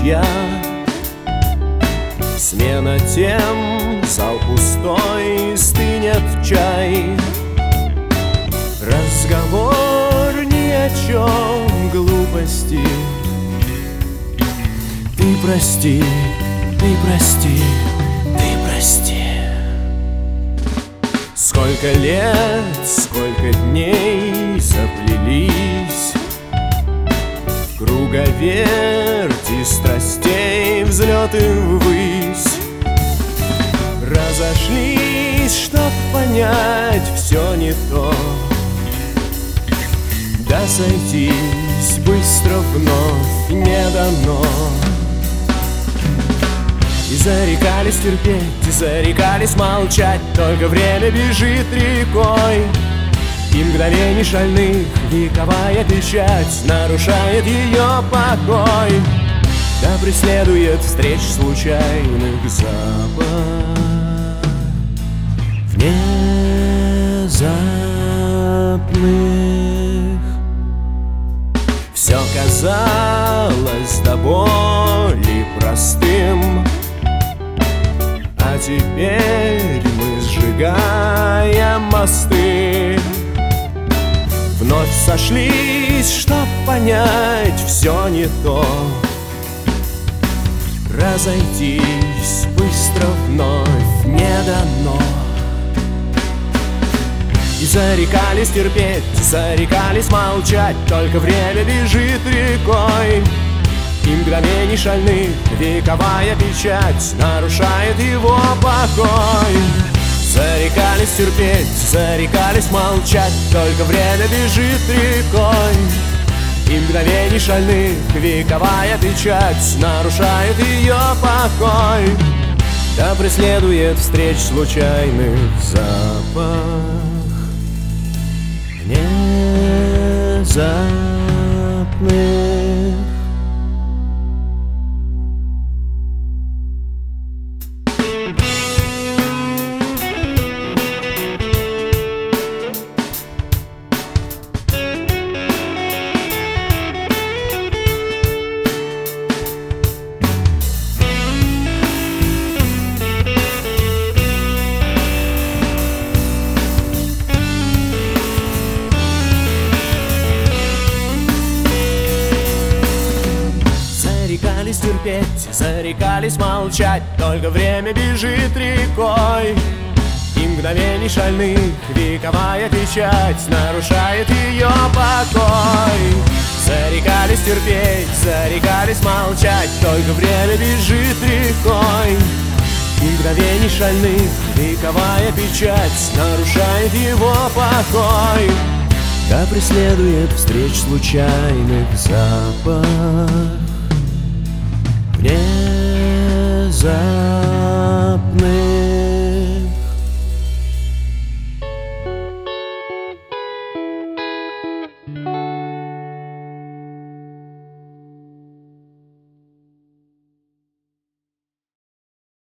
я. Смена тем, зал пустой, стынет чай. Разговор ни о чем, глупости. Ты прости, ты прости, ты прости. Сколько лет, сколько дней заплелись в круговерти страстей, взлеты ввысь. Разошлись, чтоб понять, все не то. Да сойтись быстро вновь не дано. И зарекались терпеть, и зарекались молчать, только время бежит рекой. И мгновений шальных вековая печать нарушает ее покой. Да преследует встреч случайных запах внезапных. Все казалось до боли простым, а теперь мы сжигаем мосты. Вновь сошлись, чтоб понять, все не то. Разойтись быстро вновь не дано. И зарекались терпеть, зарекались молчать, только время бежит рекой. И мгновений шальных вековая печать нарушает его покой. Зарекались терпеть, зарекались молчать, только время бежит рекой. И мгновений шальных вековая печать нарушает ее покой. Да преследует встреч случайных запах внезапных. Зарекались терпеть, зарекались молчать, только время бежит рекой. И мгновений шальных вековая печать нарушает ее покой. Зарекались терпеть, зарекались молчать, только время бежит рекой. И мгновений шальных вековая печать нарушает его покой. Да преследует встреч случайных запах